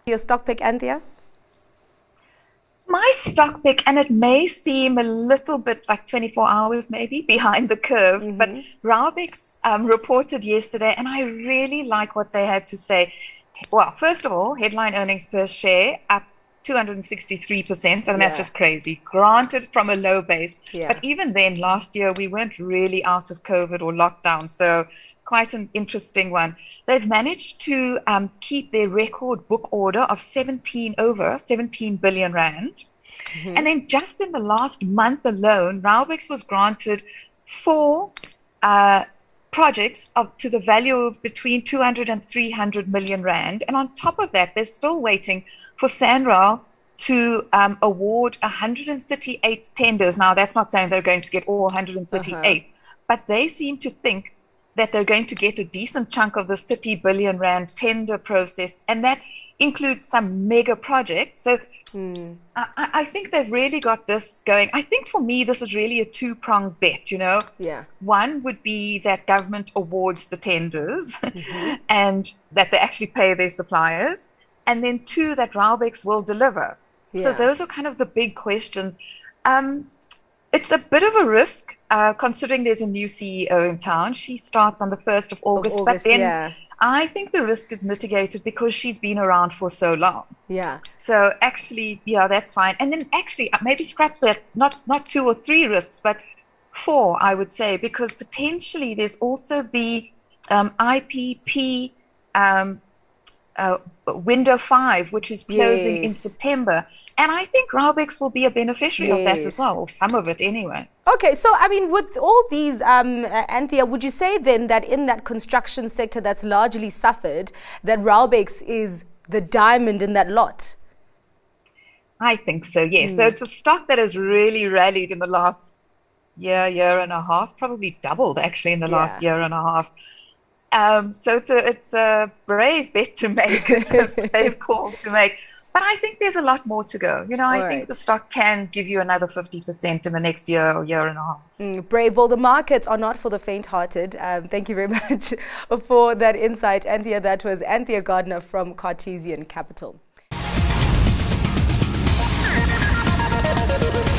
Your stock pick, Anthea? My stock pick, and it may seem a little bit like 24 hours maybe behind the curve, but Raubex reported yesterday, and I really like what they had to say. Well, first of all, headline earnings per share up 263%, and that's just crazy. Granted, from a low base, but even then, last year we weren't really out of COVID or lockdown, so quite an interesting one. They've managed to keep their record book order of over 17 billion rand. And then just in the last month alone, Raubex was granted 4 projects to the value of between 200 and 300 million rand. And on top of that, they're still waiting for SANRAL to award 138 tenders. Now, that's not saying they're going to get all 138, but they seem to think that they're going to get a decent chunk of this 30 billion rand tender process, and that includes some mega projects. So I think they've really got this going. I think for me, this is really a two-pronged bet, you know. One would be that government awards the tenders and that they actually pay their suppliers. And then 2, that Raubex will deliver. So those are kind of the big questions. It's a bit of a risk, considering there's a new CEO in town. She starts on the 1st of August, but then I think the risk is mitigated because she's been around for so long. So actually, that's fine. And then actually, maybe scrap that, not 2 or 3 risks, but 4, I would say, because potentially there's also the IPP window 5, which is closing in September. And I think Raubex will be a beneficiary of that as well, or some of it anyway. Okay, so I mean, with all these, Anthea, would you say then that in that construction sector that's largely suffered, that Raubex is the diamond in that lot? I think so, yes. So it's a stock that has really rallied in the last year and a half, probably doubled actually in the last year and a half. So it's a brave bet to make, it's a brave call to make. But I think there's a lot more to go. You know, I think the stock can give you another 50% in the next year or year and a half. Brave. Well, the markets are not for the faint-hearted. Thank you very much for that insight, Anthea. That was Anthea Gardner from Cartesian Capital.